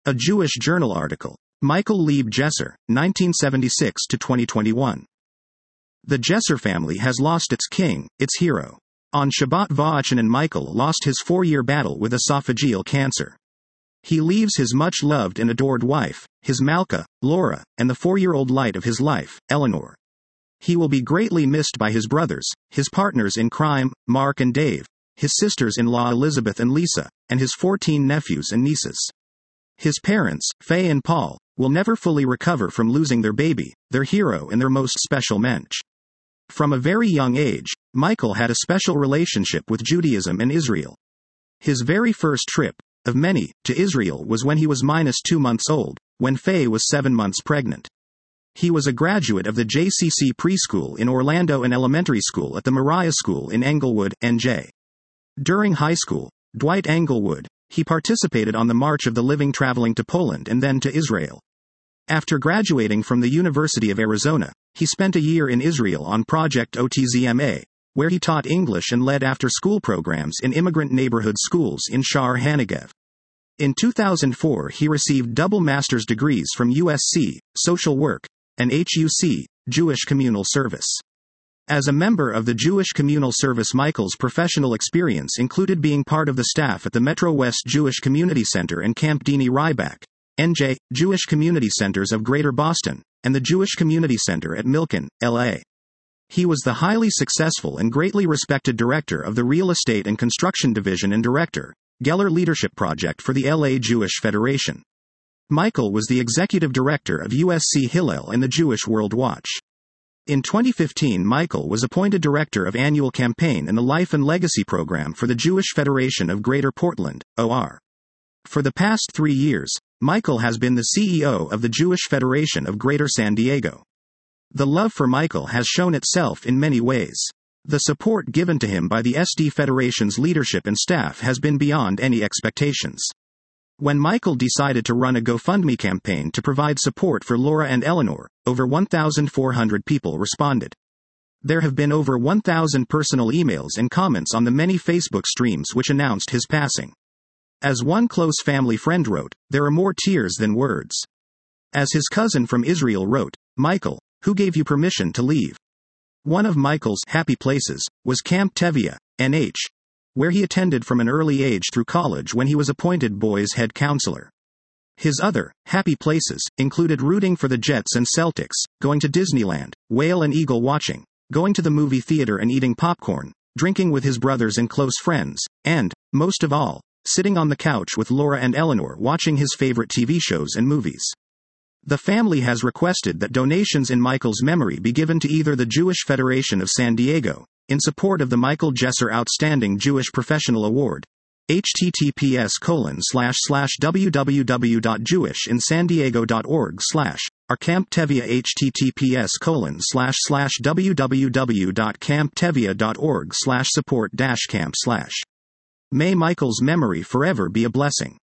A Jewish Journal article. Michael Lieb Jesser, 1976–2021. The Jesser family has lost its king, its hero. On Shabbat Va'achanan Michael lost his 4-year battle with esophageal cancer. He leaves his much-loved and adored wife, his Malka, Laura, and the 4-year-old light of his life, Eleanor. He will be greatly missed by his brothers, his partners in crime, Mark and Dave, his sisters-in-law Elizabeth and Lisa, and his 14 nephews and nieces. His parents, Faye and Paul, will never fully recover from losing their baby, their hero and their most special mensch. From a very young age, Michael had a special relationship with Judaism and Israel. His very first trip, of many, to Israel was when he was -2 months old, when Faye was 7 months pregnant. He was a graduate of the JCC preschool in Orlando and elementary school at the Moriah School in Englewood, NJ. During high school, Dwight Englewood, he participated on the March of the Living traveling to Poland and then to Israel. After graduating from the University of Arizona, he spent a year in Israel on Project OTZMA, where he taught English and led after-school programs in immigrant neighborhood schools in Sha'ar HaNegev. In 2004 he received double master's degrees from USC, Social Work, and HUC, Jewish Communal Service. As a member of the Jewish Communal Service, Michael's professional experience included being part of the staff at the Metro West Jewish Community Center and Camp Dini Ryback, NJ, Jewish Community Centers of Greater Boston, and the Jewish Community Center at Milken, LA. He was the highly successful and greatly respected director of the Real Estate and Construction Division and director, Geller Leadership Project for the LA Jewish Federation. Michael was the executive director of USC Hillel and the Jewish World Watch. In 2015, Michael was appointed director of annual campaign and the Life and Legacy program for the Jewish Federation of Greater Portland, OR. For the past 3 years, Michael has been the CEO of the Jewish Federation of Greater San Diego. The love for Michael has shown itself in many ways. The support given to him by the SD Federation's leadership and staff has been beyond any expectations. When Michael decided to run a GoFundMe campaign to provide support for Laura and Eleanor, over 1,400 people responded. There have been over 1,000 personal emails and comments on the many Facebook streams which announced his passing. As one close family friend wrote, "There are more tears than words." As his cousin from Israel wrote, "Michael, who gave you permission to leave?" One of Michael's happy places was Camp Tevye, NH, where he attended from an early age through college when he was appointed boys' head counselor. His other happy places included rooting for the Jets and Celtics, going to Disneyland, whale and eagle watching, going to the movie theater and eating popcorn, drinking with his brothers and close friends, and, most of all, sitting on the couch with Laura and Eleanor watching his favorite TV shows and movies. The family has requested that donations in Michael's memory be given to either the Jewish Federation of San Diego, in support of the Michael Jesser Outstanding Jewish Professional Award, https://www.jewishinsandiego.org/ or Camp Tevye https://www.camptevye.org/support-camp/. May Michael's memory forever be a blessing.